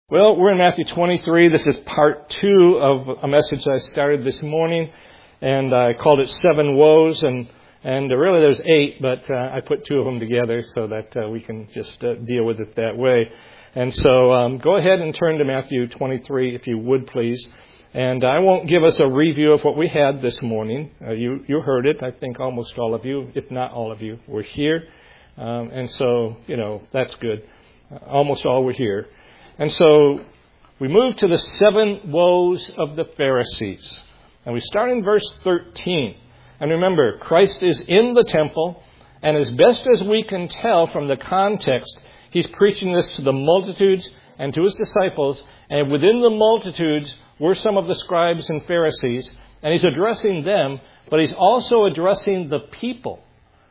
Well, we're in Matthew 23. This is part 2 of a message I started this morning, and I called it 7 Woes, and really there's 8, but I put 2 of them together so that we can just deal with it that way. And so go ahead and turn to Matthew 23 if you would, please. And I won't give us a review of what we had this morning. You heard it. I think almost all of you, if not all of you, were here. And so, that's good. Almost all were here. And so we move to the 7 woes of the Pharisees. And we start in verse 13. And remember, Christ is in the temple, and as best as we can tell from the context, he's preaching this to the multitudes and to his disciples. And within the multitudes were some of the scribes and Pharisees. And he's addressing them, but he's also addressing the people.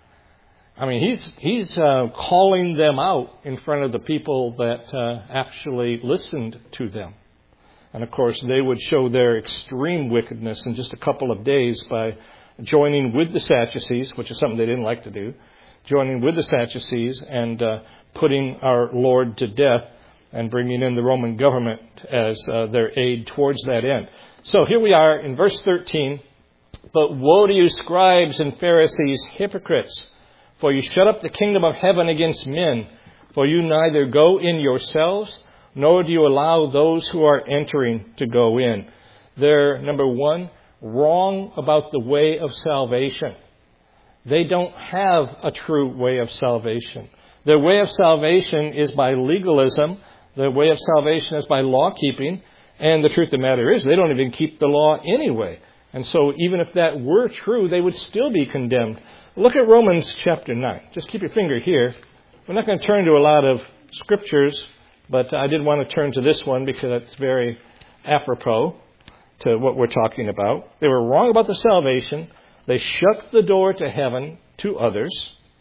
I mean, he's calling them out in front of the people that actually listened to them. And, of course, they would show their extreme wickedness in just a couple of days by joining with the Sadducees, which is something they didn't like to do, joining with the Sadducees and putting our Lord to death and bringing in the Roman government as their aid towards that end. So here we are in verse 13. But woe to you, scribes and Pharisees, hypocrites! For you shut up the kingdom of heaven against men. For you neither go in yourselves, nor do you allow those who are entering to go in. They're, number one, wrong about the way of salvation. They don't have a true way of salvation. Their way of salvation is by legalism. Their way of salvation is by law keeping. And the truth of the matter is, they don't even keep the law anyway. And so even if that were true, they would still be condemned. Look at Romans chapter 9. Just keep your finger here. We're not going to turn to a lot of scriptures, but I did want to turn to this one because it's very apropos to what we're talking about. They were wrong about the salvation. They shut the door to heaven to others.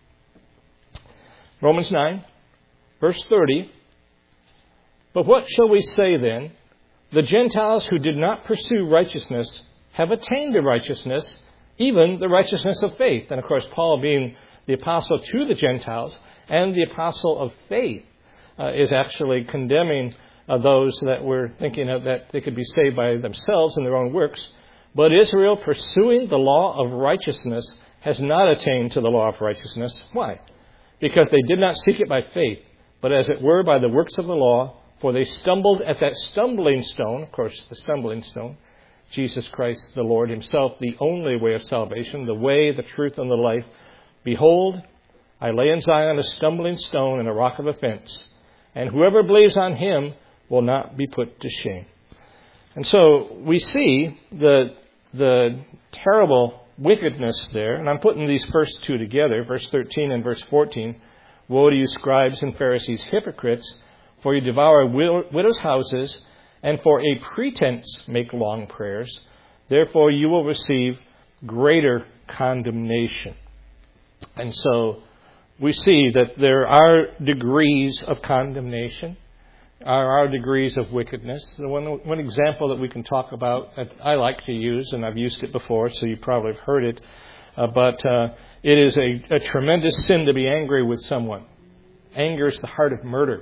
Romans 9, verse 30. But what shall we say then? The Gentiles who did not pursue righteousness have attained to righteousness, even the righteousness of faith. And, of course, Paul being the apostle to the Gentiles and the apostle of faith is actually condemning those that were thinking of that they could be saved by themselves in their own works. But Israel, pursuing the law of righteousness, has not attained to the law of righteousness. Why? Because they did not seek it by faith, but as it were by the works of the law, for they stumbled at that stumbling stone, of course, the stumbling stone, Jesus Christ, the Lord himself, the only way of salvation, the way, the truth, and the life. Behold, I lay in Zion a stumbling stone and a rock of offense, and whoever believes on him will not be put to shame. And so we see the terrible wickedness there, and I'm putting these first 2 together, verse 13 and verse 14. Woe to you, scribes and Pharisees, hypocrites, for you devour widows' houses, and for a pretense make long prayers. Therefore you will receive greater condemnation. And so we see that there are degrees of condemnation. There are degrees of wickedness. The one example that we can talk about that I like to use, and I've used it before, so you probably have heard it, but it is a tremendous sin to be angry with someone. Anger is the heart of murder.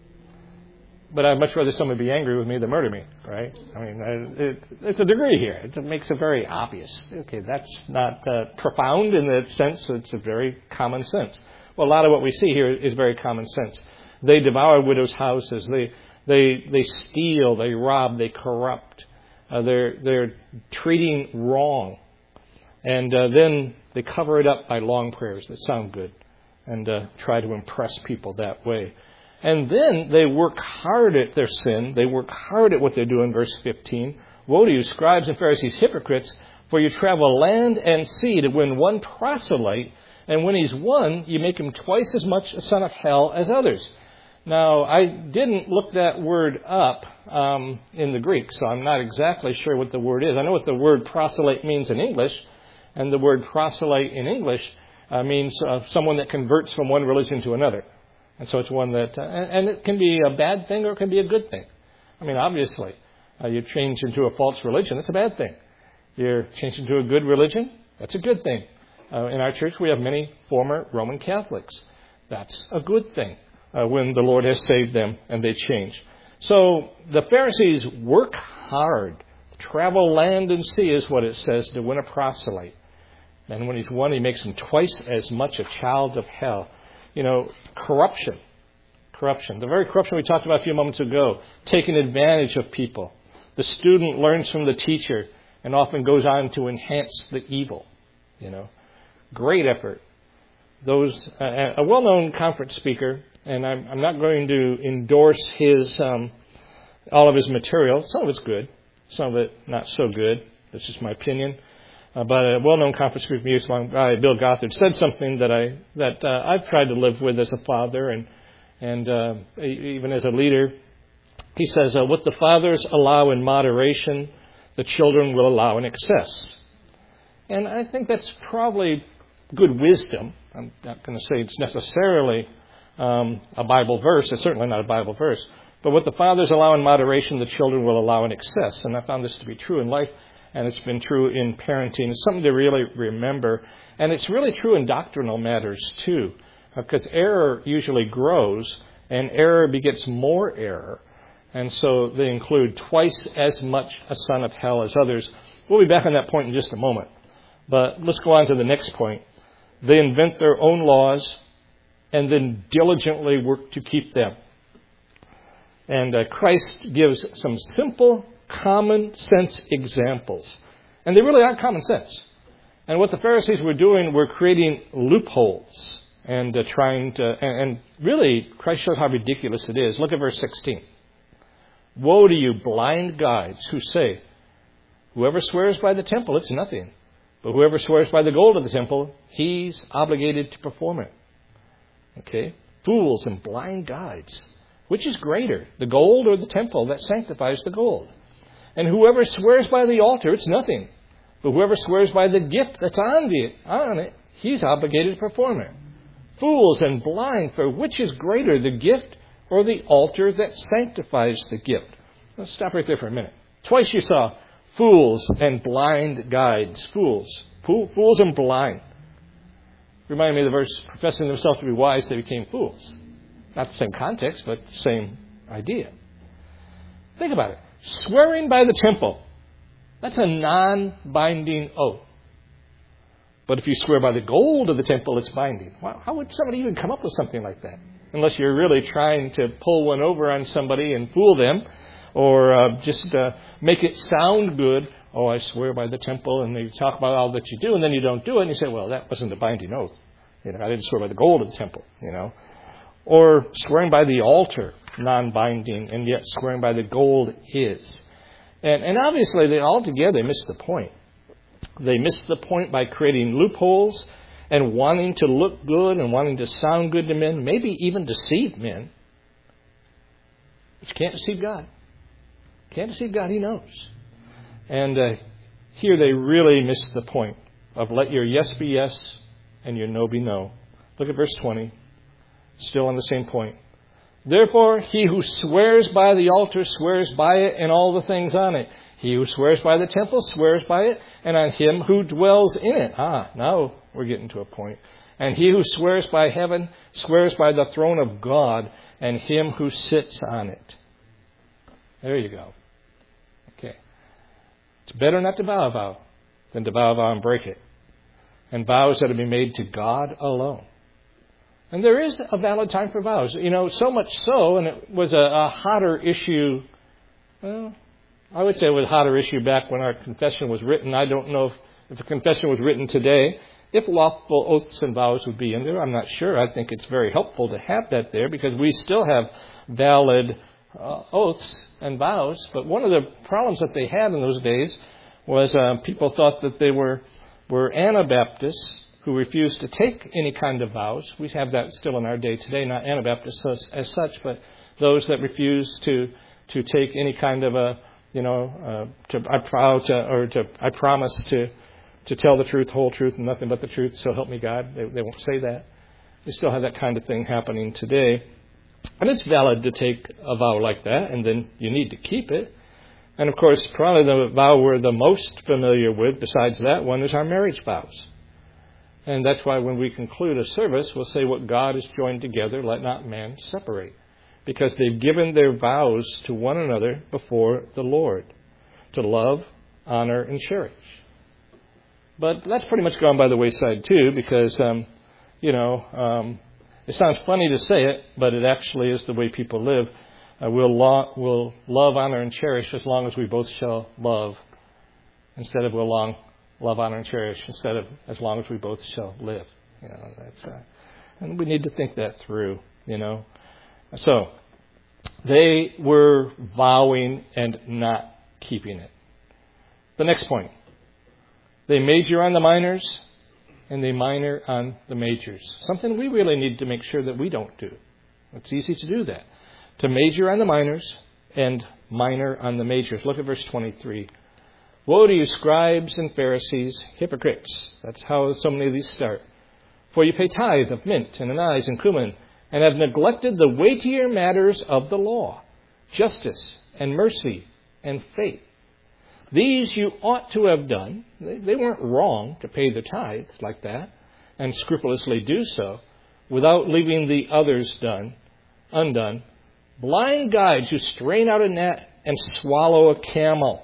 But I'd much rather someone be angry with me than murder me, right? I mean, it's a degree here. It makes it very obvious. Okay, that's not profound in the sense. It's a very common sense. Well, a lot of what we see here is very common sense. They devour widows' houses. They steal. They rob. They corrupt. They're treating wrong, and then they cover it up by long prayers that sound good, and try to impress people that way. And then they work hard at their sin. They work hard at what they're doing. Verse 15. Woe to you, scribes and Pharisees, hypocrites, for you travel land and sea to win one proselyte, and when he's won, you make him twice as much a son of hell as others. Now, I didn't look that word up in the Greek, so I'm not exactly sure what the word is. I know what the word proselyte means in English, and the word proselyte in English means someone that converts from one religion to another. And so it's one that, and it can be a bad thing or it can be a good thing. I mean, obviously, you change into a false religion, that's a bad thing. You're changed into a good religion, that's a good thing. In our church, we have many former Roman Catholics. That's a good thing when the Lord has saved them and they change. So the Pharisees work hard. Travel land and sea is what it says to win a proselyte. And when he's won, he makes him twice as much a child of hell. Corruption. The very corruption we talked about a few moments ago. Taking advantage of people. The student learns from the teacher and often goes on to enhance the evil. Great effort. A well-known conference speaker, and I'm not going to endorse all of his material. Some of it's good, some of it not so good. That's just my opinion. But a well-known conference speaker from years long, Bill Gothard, said something that I've tried to live with as a father and even as a leader. He says, what the fathers allow in moderation, the children will allow in excess. And I think that's probably good wisdom. I'm not going to say it's necessarily a Bible verse. It's certainly not a Bible verse. But what the fathers allow in moderation, the children will allow in excess. And I found this to be true in life, and it's been true in parenting. It's something to really remember. And it's really true in doctrinal matters, too, because error usually grows, and error begets more error. And so they include twice as much a son of hell as others. We'll be back on that point in just a moment. But let's go on to the next point. They invent their own laws and then diligently work to keep them. And Christ gives some simple, common sense examples. And they really are common sense. And what the Pharisees were doing were creating loopholes and and really Christ shows how ridiculous it is. Look at verse 16. Woe to you, blind guides, who say, whoever swears by the temple, it's nothing. But whoever swears by the gold of the temple, he's obligated to perform it. Okay? Fools and blind guides. Which is greater, the gold or the temple that sanctifies the gold? And whoever swears by the altar, it's nothing. But whoever swears by the gift that's on it, he's obligated to perform it. Fools and blind, for which is greater, the gift or the altar that sanctifies the gift? Let's stop right there for a minute. Twice you saw fools and blind guides. Fools and blind. Reminded me of the verse, professing themselves to be wise, they became fools. Not the same context, but the same idea. Think about it. Swearing by the temple, that's a non-binding oath. But if you swear by the gold of the temple, it's binding. How would somebody even come up with something like that? Unless you're really trying to pull one over on somebody and fool them, or just make it sound good. Oh, I swear by the temple, and they talk about all that you do, and then you don't do it, and you say, well, that wasn't a binding oath. I didn't swear by the gold of the temple, Or swearing by the altar, non-binding, and yet swearing by the gold is. And obviously, they altogether miss the point. They miss the point by creating loopholes and wanting to look good and wanting to sound good to men, maybe even deceive men. But you can't deceive God. Can't deceive God, He knows. And here they really miss the point of let your yes be yes and your no be no. Look at verse 20. Still on the same point. Therefore, he who swears by the altar swears by it and all the things on it. He who swears by the temple swears by it and on him who dwells in it. Now we're getting to a point. And he who swears by heaven swears by the throne of God and him who sits on it. There you go. Okay. It's better not to vow a vow than to vow a vow and break it. And vows that have been made to God alone. And there is a valid time for vows. So much so, and it was a hotter issue. Well, I would say it was a hotter issue back when our confession was written. I don't know if a confession was written today, if lawful oaths and vows would be in there. I'm not sure. I think it's very helpful to have that there because we still have valid oaths and vows. But one of the problems that they had in those days was people thought that they were Anabaptists who refused to take any kind of vows. We have that still in our day today, not Anabaptists as such, but those that refuse to take any kind of I promise to tell the truth, whole truth, and nothing but the truth, so help me God. They won't say that. They still have that kind of thing happening today. And it's valid to take a vow like that, and then you need to keep it. And of course, probably the vow we're the most familiar with, besides that one, is our marriage vows. And that's why when we conclude a service, we'll say what God has joined together, let not man separate. because they've given their vows to one another before the Lord to love, honor, and cherish. But that's pretty much gone by the wayside too, because, it sounds funny to say it, but it actually is the way people live. We'll love, honor, and cherish as long as we both shall love, instead of we'll love, honor, and cherish instead of as long as we both shall live. And we need to think that through. So they were vowing and not keeping it. The next point. They major on the minors and they minor on the majors. Something we really need to make sure that we don't do. It's easy to do that. To major on the minors and minor on the majors. Look at verse 23. Woe to you, scribes and Pharisees, hypocrites. That's how so many of these start. For you pay tithe of mint and anise and cumin, and have neglected the weightier matters of the law, justice and mercy and faith. These you ought to have done. They weren't wrong to pay the tithe like that and scrupulously do so without leaving the others undone. Blind guides who strain out a gnat and swallow a camel.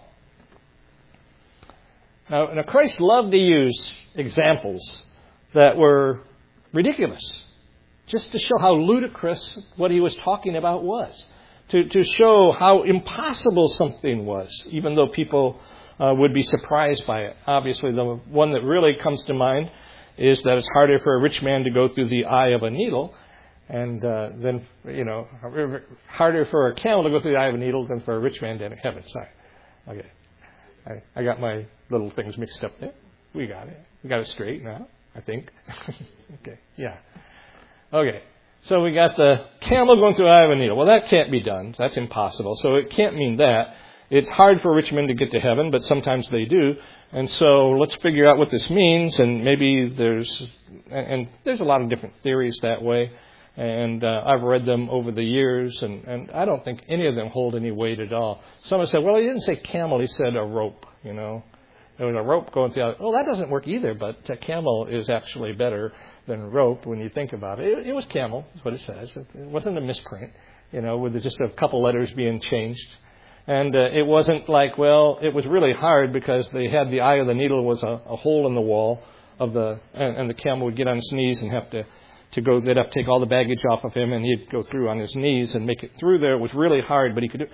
Now, Christ loved to use examples that were ridiculous, just to show how ludicrous what he was talking about was. To show how impossible something was, even though people would be surprised by it. Obviously, the one that really comes to mind is that it's harder for a rich man to go through the eye of a needle, and then, harder for a camel to go through the eye of a needle than for a rich man to enter heaven. Sorry. Okay. I got my little things mixed up there. We got it. We got it straight now, I think. Okay. Yeah. Okay. So we got the camel going through the eye of a needle. Well, that can't be done. That's impossible. So it can't mean that. It's hard for rich men to get to heaven, but sometimes they do. And so let's figure out what this means. And maybe there's a lot of different theories that way. And I've read them over the years, and I don't think any of them hold any weight at all. Someone said, well, he didn't say camel, he said a rope, There was a rope going through the eye. Well, that doesn't work either, but a camel is actually better than rope when you think about it. It was camel, is what it says. It wasn't a misprint, with just a couple letters being changed. And it wasn't like, it was really hard because they had the eye of the needle was a hole in the wall and the camel would get on his knees and have to go. They'd have to take all the baggage off of him, and he'd go through on his knees and make it through there. It was really hard, but he could do.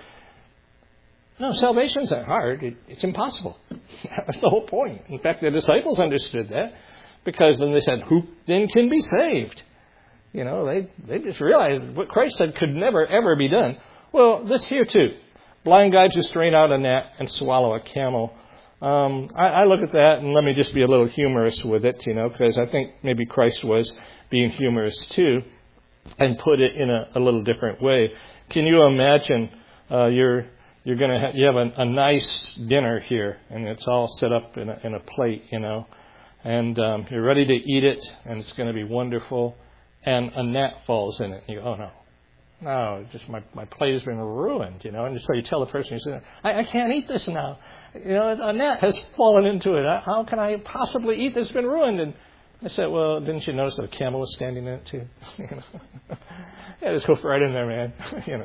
No, salvation's not hard. It's impossible. That's the whole point. In fact, the disciples understood that, because then they said, who then can be saved? They just realized what Christ said could never, ever be done. Well, this here too. Blind guides who strain out a gnat and swallow a camel. I look at that, and let me just be a little humorous with it, because I think maybe Christ was being humorous too, and put it in a little different way. Can you imagine you have a nice dinner here, and it's all set up in a plate, and you're ready to eat it, and it's going to be wonderful, and a gnat falls in it, and you go, oh no, just my plate has been ruined, and so you tell the person, you say, I can't eat this now, a gnat has fallen into it, how can I possibly eat this? It's been ruined. And I said, well, didn't you notice that a camel was standing in it too? Yeah, just go right in there, man.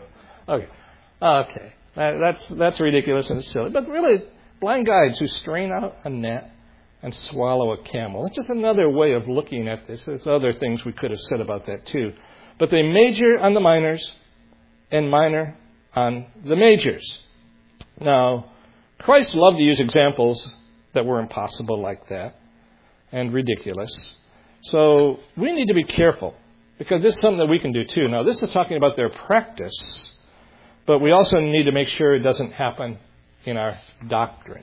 Okay. That's ridiculous and silly. But really, blind guides who strain out a gnat and swallow a camel. That's just another way of looking at this. There's other things we could have said about that too. But they major on the minors and minor on the majors. Now, Christ loved to use examples that were impossible like that and ridiculous. So we need to be careful, because this is something that we can do too. Now, this is talking about their practice, but we also need to make sure it doesn't happen in our doctrine.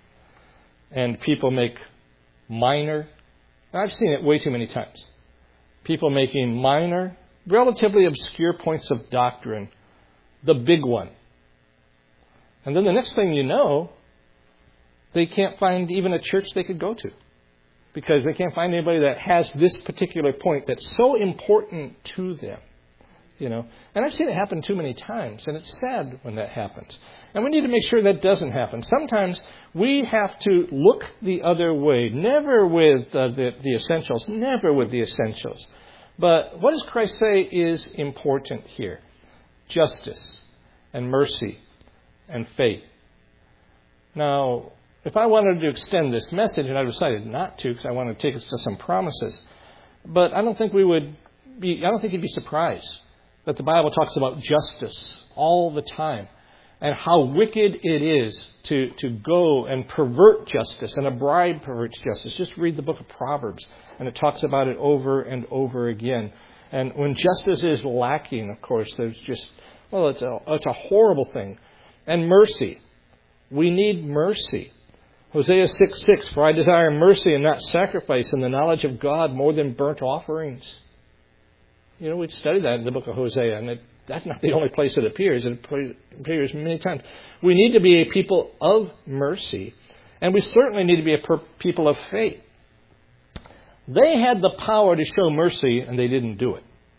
And people make minor, I've seen it way too many times, people making minor, relatively obscure points of doctrine the big one. And then the next thing you know, they can't find even a church they could go to, because they can't find anybody that has this particular point that's so important to them. And I've seen it happen too many times, and it's sad when that happens. And we need to make sure that doesn't happen. Sometimes we have to look the other way, never with the essentials, never with the essentials. But what does Christ say is important here? justice and mercy and faith. Now, if I wanted to extend this message, and I decided not to because I wanted to take us to some promises, but I don't think you'd be surprised that the Bible talks about justice all the time and how wicked it is to go and pervert justice, and a bribe perverts justice. Just read the book of Proverbs, and it talks about it over and over again. And when justice is lacking, of course, there's just, it's a horrible thing. And mercy. We need mercy. Hosea 6:6, for I desire mercy and not sacrifice, and the knowledge of God more than burnt offerings. We studied that in the book of Hosea, and that's not the only place it appears. It appears many times. We need to be a people of mercy, and we certainly need to be a people of faith. They had the power to show mercy, and they didn't do it.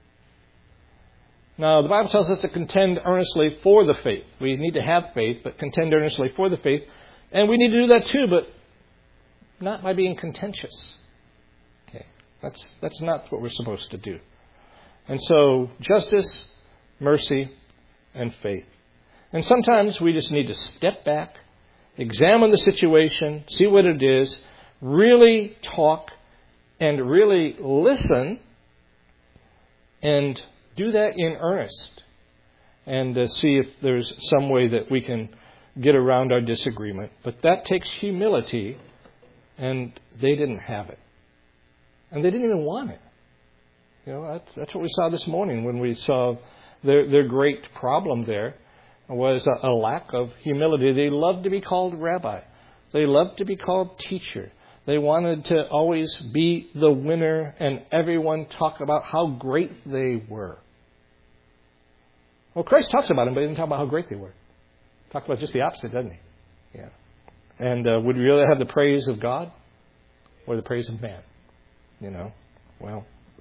Now, the Bible tells us to contend earnestly for the faith. We need to have faith, but contend earnestly for the faith. And we need to do that too, but not by being contentious. Okay, that's not what we're supposed to do. And so, justice, mercy, and faith. And sometimes we just need to step back, examine the situation, see what it is, really talk, and really listen, and do that in earnest, and see if there's some way that we can get around our disagreement. But that takes humility, and they didn't have it. And they didn't even want it. That's what we saw this morning when we saw their great problem there was a lack of humility. They loved to be called rabbi. They loved to be called teacher. They wanted to always be the winner, and everyone talk about how great they were. Well, Christ talks about them, but he didn't talk about how great they were. He talked about just the opposite, doesn't he? Yeah. And would we rather have the praise of God or the praise of man? Well,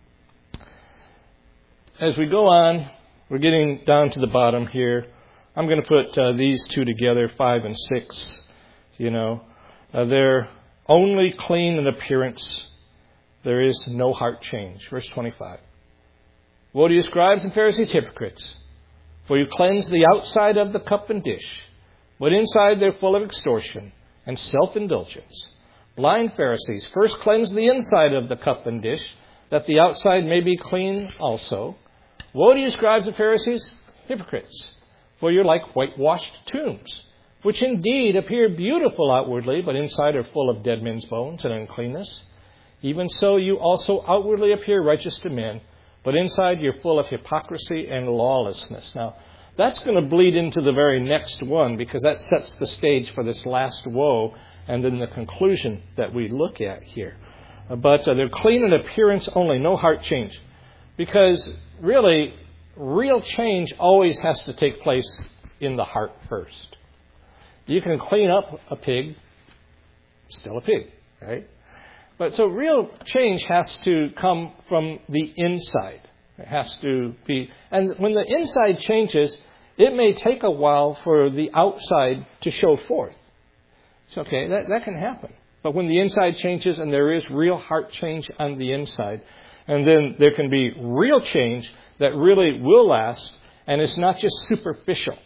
as we go on, we're getting down to the bottom here. I'm going to put these two together, 5 and 6. They're only clean in appearance. There is no heart change. Verse 25. Woe to you, scribes and Pharisees, hypocrites! For you cleanse the outside of the cup and dish, but inside they're full of extortion and self-indulgence. Blind Pharisees, first cleanse the inside of the cup and dish, that the outside may be clean also. Woe to you, scribes and Pharisees, hypocrites! For you're like whitewashed tombs, which indeed appear beautiful outwardly, but inside are full of dead men's bones and uncleanness. Even so, you also outwardly appear righteous to men, but inside you're full of hypocrisy and lawlessness. Now, that's going to bleed into the very next one, because that sets the stage for this last woe and then the conclusion that we look at here. But they're clean in appearance only, no heart change. Because really, real change always has to take place in the heart first. You can clean up a pig, still a pig, right? But so real change has to come from the inside. It has to be, and when the inside changes, it may take a while for the outside to show forth. It's okay, that can happen. But when the inside changes and there is real heart change on the inside, and then there can be real change that really will last, and it's not just superficial.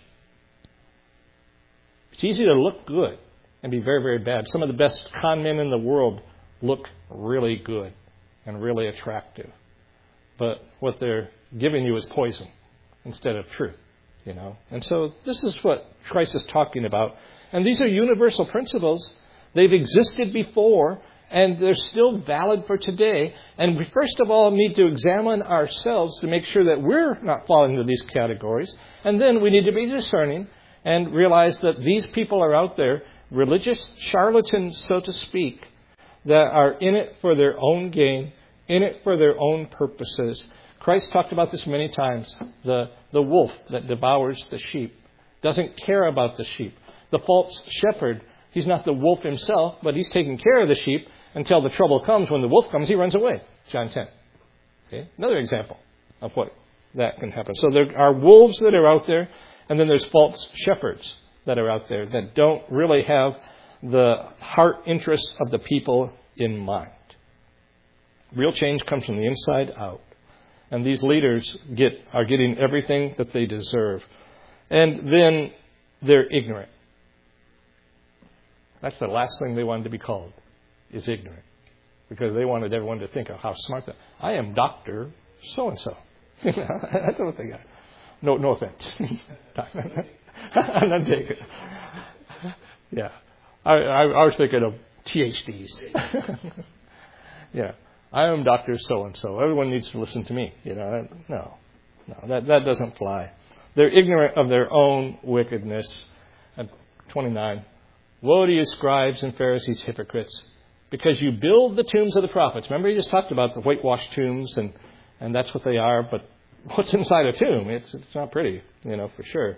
It's easy to look good and be very, very bad. Some of the best con men in the world look really good and really attractive. But what they're giving you is poison instead of truth, And so this is what Christ is talking about. And these are universal principles. They've existed before, and they're still valid for today. And we first of all need to examine ourselves to make sure that we're not falling into these categories. And then we need to be discerning and realize that these people are out there, religious charlatans, so to speak, that are in it for their own gain, in it for their own purposes. Christ talked about this many times. The wolf that devours the sheep doesn't care about the sheep. The false shepherd, he's not the wolf himself, but he's taking care of the sheep until the trouble comes. When the wolf comes, he runs away. John 10. See? Another example of what that can happen. So there are wolves that are out there, and then there's false shepherds that are out there that don't really have the heart interests of the people in mind. Real change comes from the inside out. And these leaders are getting everything that they deserve. And then they're ignorant. That's the last thing they wanted to be called, is ignorant. Because they wanted everyone to think of how smart they are. I am Dr. So-and-so. That's what they got. No offense. I'm not taking it. Yeah. I was thinking of PhDs. Yeah. I am Dr. So-and-so. Everyone needs to listen to me. No, that doesn't fly. They're ignorant of their own wickedness. At 29, woe to you, scribes and Pharisees, hypocrites, because you build the tombs of the prophets. Remember, he just talked about the whitewashed tombs, and that's what they are. But what's inside a tomb? It's not pretty, for sure.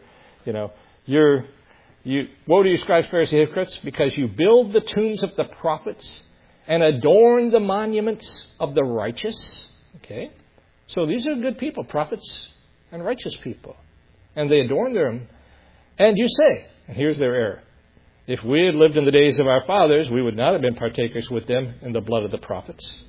Woe to you, scribes, Pharisees, hypocrites, because you build the tombs of the prophets and adorn the monuments of the righteous. Okay, so these are good people, prophets and righteous people, and they adorn them. And you say, and here's their error: if we had lived in the days of our fathers, we would not have been partakers with them in the blood of the prophets.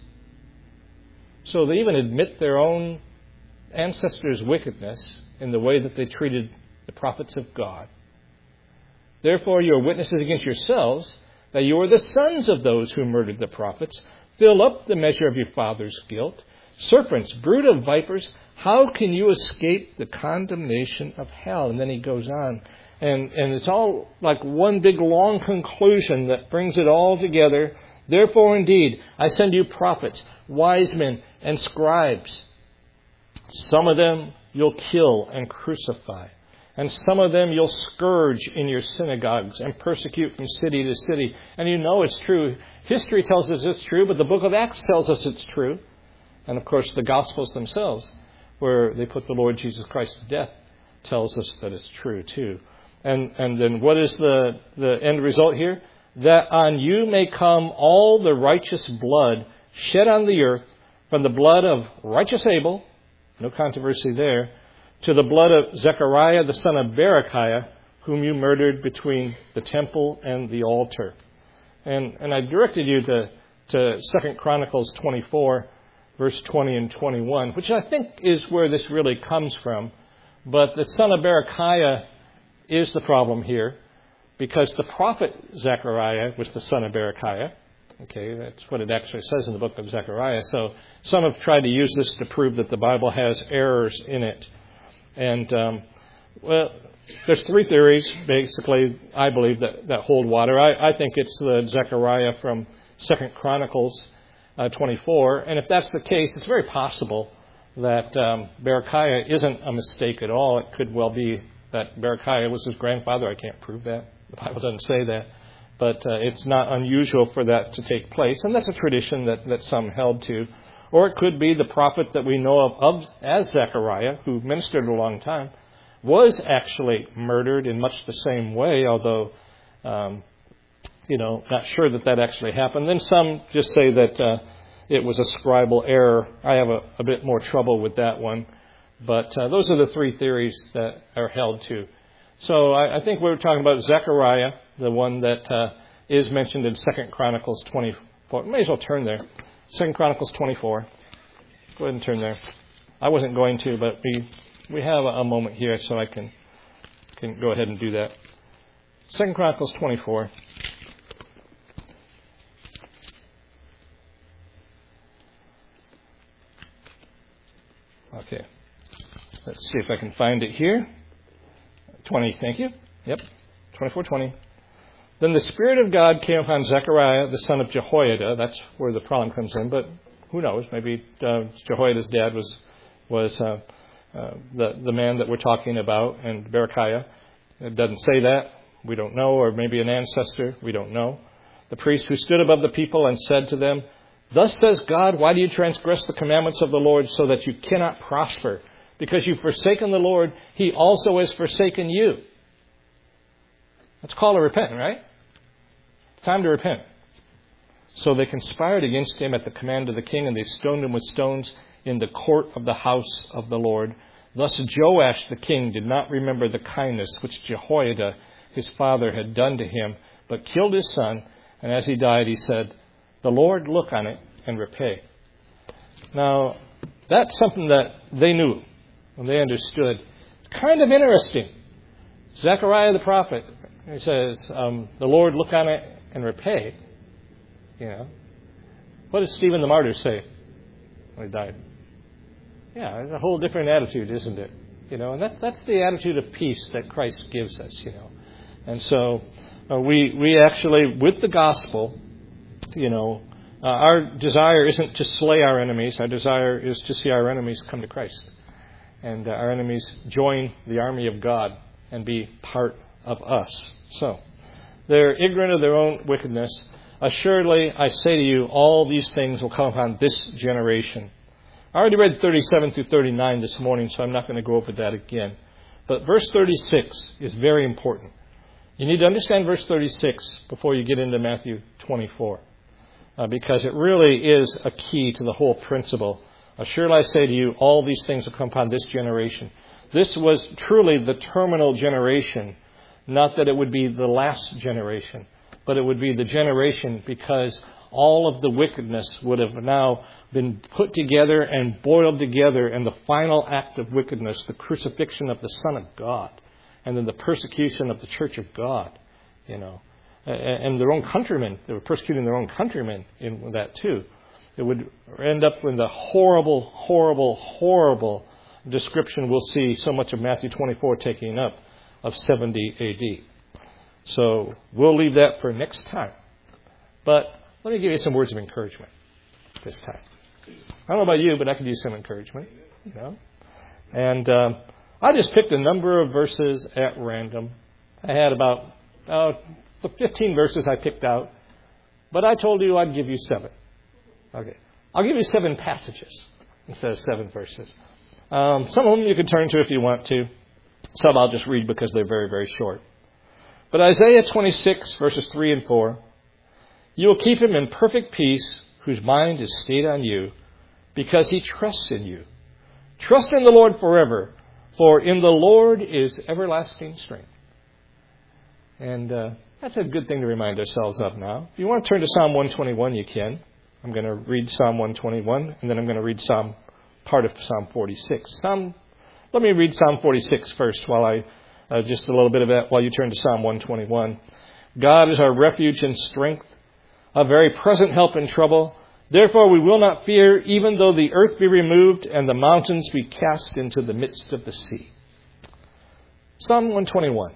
So they even admit their own ancestors' wickedness in the way that they treated the prophets of God. Therefore, you are witnesses against yourselves that you are the sons of those who murdered the prophets. Fill up the measure of your father's guilt. Serpents, brood of vipers, how can you escape the condemnation of hell? And then he goes on. And it's all like one big long conclusion that brings it all together. Therefore, indeed, I send you prophets, wise men, and scribes. Some of them you'll kill and crucify. And some of them you'll scourge in your synagogues and persecute from city to city. And it's true. History tells us it's true, but the book of Acts tells us it's true. And of course, the Gospels themselves, where they put the Lord Jesus Christ to death, tells us that it's true too. And then what is the end result here? That on you may come all the righteous blood shed on the earth, from the blood of righteous Abel, no controversy there, to the blood of Zechariah, the son of Berechiah, whom you murdered between the temple and the altar. And I directed you to 2 Chronicles 24, verse 20 and 21, which I think is where this really comes from. But the son of Berechiah is the problem here, because the prophet Zechariah was the son of Berechiah. Okay, that's what it actually says in the book of Zechariah. So some have tried to use this to prove that the Bible has errors in it. And, there's three theories, basically, I believe, that hold water. I think it's the Zechariah from 2 Chronicles 24. And if that's the case, it's very possible that Berechiah isn't a mistake at all. It could well be that Berechiah was his grandfather. I can't prove that. The Bible doesn't say that. But it's not unusual for that to take place. And that's a tradition that some held to. Or it could be the prophet that we know of as Zechariah, who ministered a long time, was actually murdered in much the same way, although, not sure that actually happened. Then some just say that it was a scribal error. I have a bit more trouble with that one. But those are the three theories that are held to. So I think we're talking about Zechariah, the one that is mentioned in 2 Chronicles 24. May as well turn there. 2 Chronicles 24. Go ahead and turn there. I wasn't going to, but we have a moment here, so I can go ahead and do that. 2 Chronicles 24. Okay. Let's see if I can find it here. 20, thank you. Yep, 24:20. Then the Spirit of God came upon Zechariah, the son of Jehoiada. That's where the problem comes in, but who knows? Maybe Jehoiada's dad was the man that we're talking about, and Berechiah. It doesn't say that. We don't know. Or maybe an ancestor. We don't know. The priest who stood above the people and said to them, "Thus says God, why do you transgress the commandments of the Lord so that you cannot prosper? Because you've forsaken the Lord, He also has forsaken you." That's called to repent, right? Time to repent. So they conspired against him at the command of the king, and they stoned him with stones in the court of the house of the Lord. Thus Joash the king did not remember the kindness which Jehoiada his father had done to him, but killed his son, and as he died he said, "The Lord look on it and repay." Now, That's something that they knew and they understood. Kind of interesting. Zechariah the prophet, he says, the Lord look on it and repay. You know. What did Stephen the martyr say when he died? Yeah, it's a whole different attitude, isn't it? You know, and that's the attitude of peace that Christ gives us, you know. And so we actually, with the gospel, you know, our desire isn't to slay our enemies. Our desire is to see our enemies come to Christ. And our enemies join the army of God and be part of us. So, they're ignorant of their own wickedness. Assuredly, I say to you, all these things will come upon this generation. I already read 37 through 39 this morning, so I'm not going to go over that again. But verse 36 is very important. You need to understand verse 36 before you get into Matthew 24, because it really is a key to the whole principle. Assuredly, I say to you, all these things will come upon this generation. This was truly the terminal generation, not that it would be the last generation, but it would be the generation because all of the wickedness would have now been put together and boiled together in the final act of wickedness, the crucifixion of the Son of God, and then the persecution of the Church of God, you know. And their own countrymen, they were persecuting their own countrymen in that too. It would end up in the horrible, horrible, horrible description we'll see so much of Matthew 24 taking up of 70 A.D. So we'll leave that for next time. But let me give you some words of encouragement this time. I don't know about you, but I could use some encouragement, you know. And I just picked a number of verses at random. I had about the 15 verses I picked out, but I told you I'd give you 7. Okay. I'll give you 7 passages instead of 7 verses. Some of them you can turn to if you want to. Some I'll just read because they're very, very short. But Isaiah 26, verses 3 and 4, you will keep him in perfect peace whose mind is stayed on you because he trusts in you. Trust in the Lord forever, for in the Lord is everlasting strength. And that's a good thing to remind ourselves of now. If you want to turn to Psalm 121, you can. I'm going to read Psalm 121, and then I'm going to read part of Psalm 46. Let me read Psalm 46 first while just a little bit of that while you turn to Psalm 121. God is our refuge and strength, a very present help in trouble. Therefore we will not fear, even though the earth be removed and the mountains be cast into the midst of the sea. Psalm 121.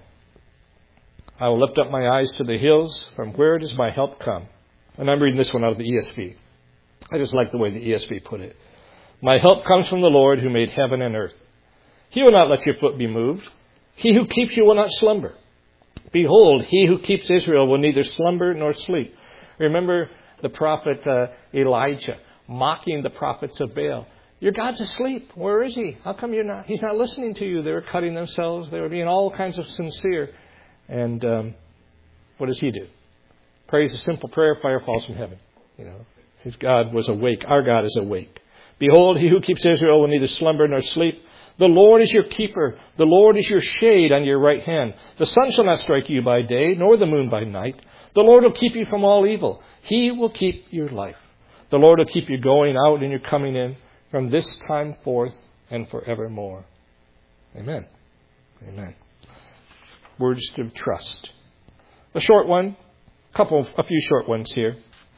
I will lift up my eyes to the hills. From where does my help come? And I'm reading this one out of the ESV. I just like the way the ESV put it. My help comes from the Lord who made heaven and earth. He will not let your foot be moved. He who keeps you will not slumber. Behold, he who keeps Israel will neither slumber nor sleep. Remember the prophet Elijah mocking the prophets of Baal. Your God's asleep. Where is he? How come you're not? He's not listening to you. They were cutting themselves. They were being all kinds of sincere. And what does he do? Prays a simple prayer, fire falls from heaven. You know, his God was awake. Our God is awake. Behold, he who keeps Israel will neither slumber nor sleep. The Lord is your keeper. The Lord is your shade on your right hand. The sun shall not strike you by day, nor the moon by night. The Lord will keep you from all evil. He will keep your life. The Lord will keep you going out and your coming in from this time forth and forevermore. Amen. Amen. Words of trust. A short one. A few short ones here.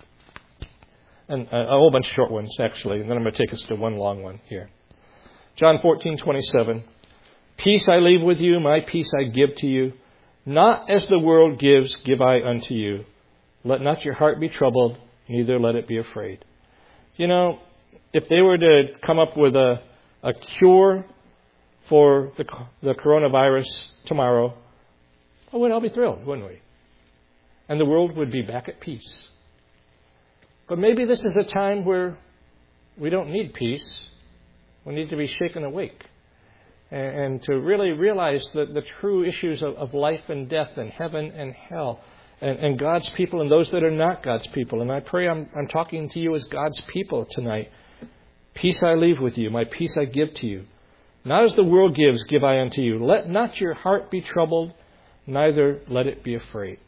And a whole bunch of short ones, actually. And then I'm going to take us to one long one here. John 14:27. Peace I leave with you, my peace I give to you. Not as the world gives, give I unto you. Let not your heart be troubled, neither let it be afraid. You know, if they were to come up with a cure for the coronavirus tomorrow, we'd all be thrilled, wouldn't we? And the world would be back at peace. But maybe this is a time where we don't need peace. We need to be shaken awake and to really realize the true issues of life and death and heaven and hell and God's people and those that are not God's people. And I pray I'm talking to you as God's people tonight. Peace I leave with you. My peace I give to you. Not as the world gives, give I unto you. Let not your heart be troubled, neither let it be afraid.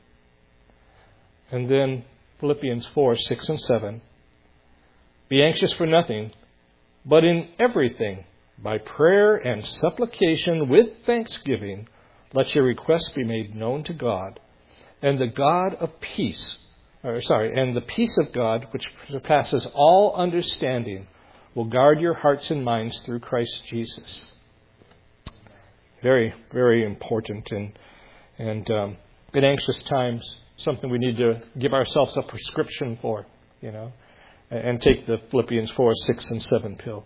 And then Philippians 4:6 and 7. Be anxious for nothing, But in everything, by prayer and supplication with thanksgiving, let your requests be made known to God. And the peace of God, which surpasses all understanding, will guard your hearts and minds through Christ Jesus. Very, very important. And in anxious times, something we need to give ourselves a prescription for, and take the Philippians 4, 6, and 7 pill,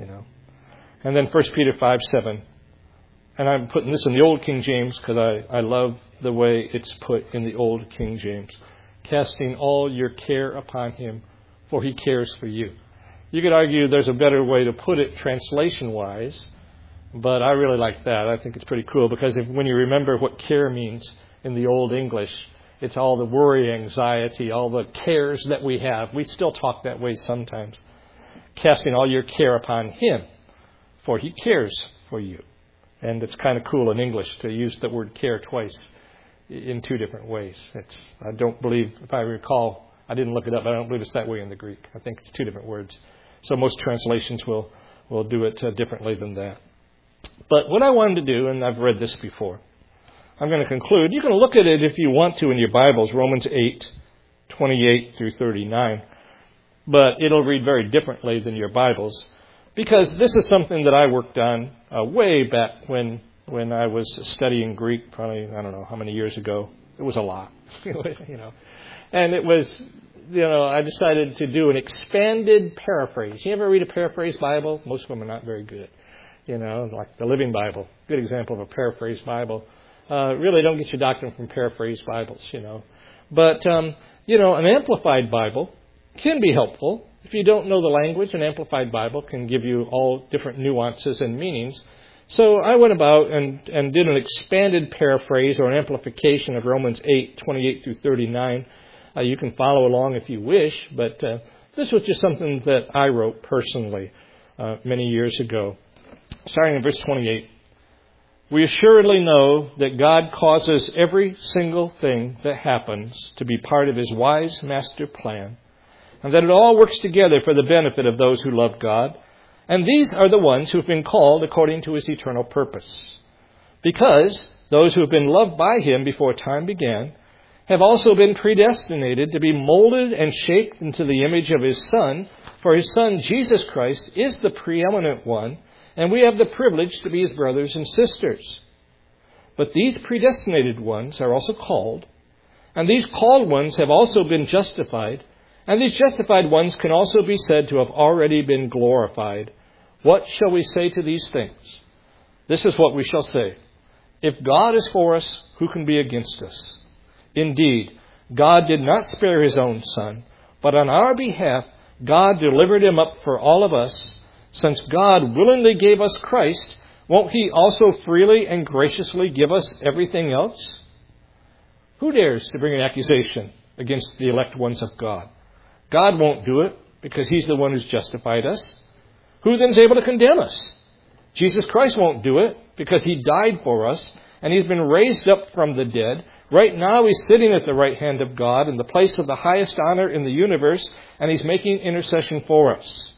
And then 1 Peter 5, 7. And I'm putting this in the Old King James because I love the way it's put in the Old King James. Casting all your care upon him, for he cares for you. You could argue there's a better way to put it translation-wise, but I really like that. I think it's pretty cool because when you remember what care means in the Old English, it's all the worry, anxiety, all the cares that we have. We still talk that way sometimes. Casting all your care upon him, for he cares for you. And it's kind of cool in English to use the word care twice in two different ways. I don't believe, if I recall, I didn't look it up, but I don't believe it's that way in the Greek. I think it's two different words. So most translations will do it differently than that. But what I wanted to do, and I've read this before, I'm going to conclude. You can look at it if you want to in your Bibles, Romans 8, 28 through 39. But it'll read very differently than your Bibles, because this is something that I worked on way back when I was studying Greek, probably, I don't know how many years ago. It was a lot, And it was, I decided to do an expanded paraphrase. You ever read a paraphrase Bible? Most of them are not very good. Like the Living Bible, good example of a paraphrase Bible. Really don't get your doctrine from paraphrase Bibles, But, an Amplified Bible can be helpful. If you don't know the language, an Amplified Bible can give you all different nuances and meanings. So I went about and did an expanded paraphrase or an amplification of Romans 8, 28 through 39. You can follow along if you wish, but this was just something that I wrote personally many years ago. Starting in verse 28. We assuredly know that God causes every single thing that happens to be part of his wise master plan, and that it all works together for the benefit of those who love God. And these are the ones who have been called according to his eternal purpose. Because those who have been loved by him before time began have also been predestinated to be molded and shaped into the image of his Son. For his Son, Jesus Christ, is the preeminent one, and we have the privilege to be his brothers and sisters. But these predestinated ones are also called, and these called ones have also been justified, and these justified ones can also be said to have already been glorified. What shall we say to these things? This is what we shall say. If God is for us, who can be against us? Indeed, God did not spare his own Son, but on our behalf, God delivered him up for all of us. Since God willingly gave us Christ, won't he also freely and graciously give us everything else? Who dares to bring an accusation against the elect ones of God? God won't do it because he's the one who's justified us. Who then is able to condemn us? Jesus Christ won't do it because he died for us and he's been raised up from the dead. Right now he's sitting at the right hand of God in the place of the highest honor in the universe, and he's making intercession for us.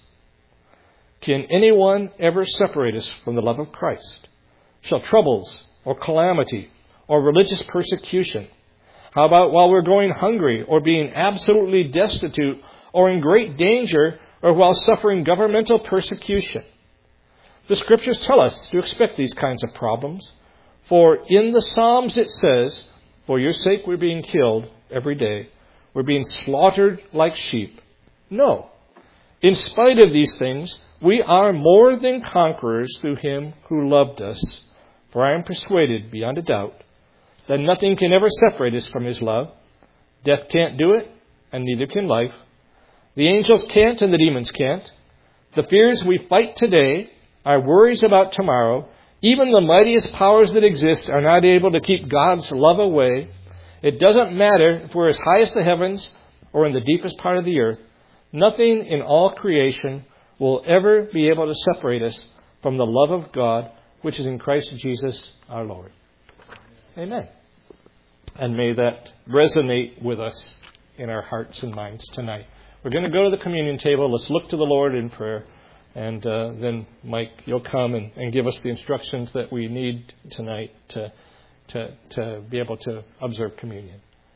Can anyone ever separate us from the love of Christ? Shall troubles or calamity or religious persecution? How about while we're going hungry or being absolutely destitute or in great danger or while suffering governmental persecution? The Scriptures tell us to expect these kinds of problems. For in the Psalms it says, for your sake we're being killed every day. We're being slaughtered like sheep. No. In spite of these things, we are more than conquerors through him who loved us. For I am persuaded beyond a doubt that nothing can ever separate us from his love. Death can't do it, and neither can life. The angels can't, and the demons can't. The fears we fight today, our worries about tomorrow, even the mightiest powers that exist are not able to keep God's love away. It doesn't matter if we're as high as the heavens or in the deepest part of the earth. Nothing in all creation will ever be able to separate us from the love of God, which is in Christ Jesus our Lord. Amen. And may that resonate with us in our hearts and minds tonight. We're going to go to the communion table. Let's look to the Lord in prayer. And then, Mike, you'll come and give us the instructions that we need tonight to be able to observe communion.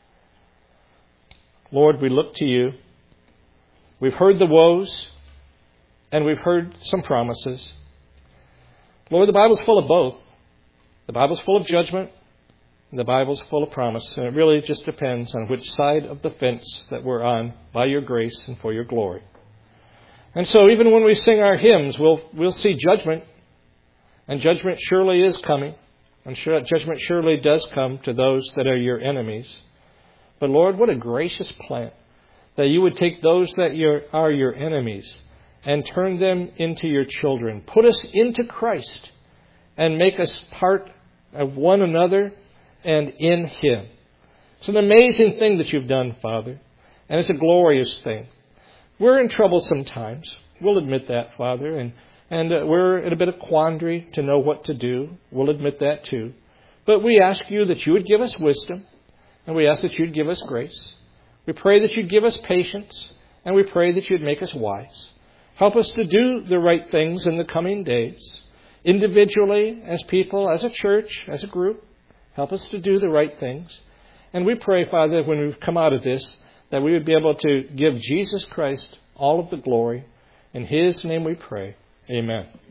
Lord, we look to you. We've heard the woes, and we've heard some promises. Lord, the Bible's full of both. The Bible's full of judgment, and the Bible's full of promise. And it really just depends on which side of the fence that we're on by your grace and for your glory. And so even when we sing our hymns, we'll see judgment. And judgment surely is coming. And judgment surely does come to those that are your enemies. But Lord, what a gracious plan that you would take those that are your enemies and turn them into your children. Put us into Christ and make us part of one another and in Him. It's an amazing thing that you've done, Father. And it's a glorious thing. We're in trouble sometimes. We'll admit that, Father. And we're in a bit of quandary to know what to do. We'll admit that too. But we ask you that you would give us wisdom. And we ask that you'd give us grace. We pray that you'd give us patience. And we pray that you'd make us wise. Help us to do the right things in the coming days. Individually, as people, as a church, as a group. Help us to do the right things. And we pray, Father, when we've come out of this, that we would be able to give Jesus Christ all of the glory. In His name we pray. Amen.